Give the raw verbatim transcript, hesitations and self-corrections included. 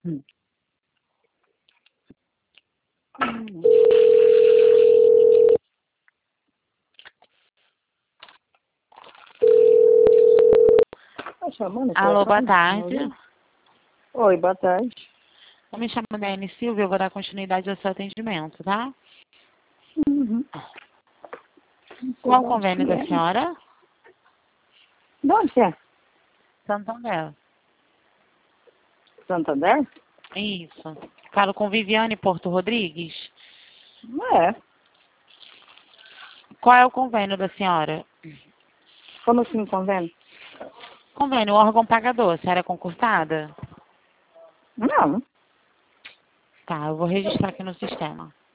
Hum. Hum. Tá chamando o Alô, boa telefone? tarde. Oi, boa tarde. Eu me chamo Daiane Silva, eu vou dar continuidade ao seu atendimento, tá? Uhum. Qual o convênio da senhora? De onde que é? Santander. Santander? Isso. Falo com Viviane Porto Rodrigues. É. Qual é o convênio da senhora? Como assim, convênio? Convênio, órgão pagador. A senhora é concursada? Não. Tá, eu vou registrar aqui no sistema.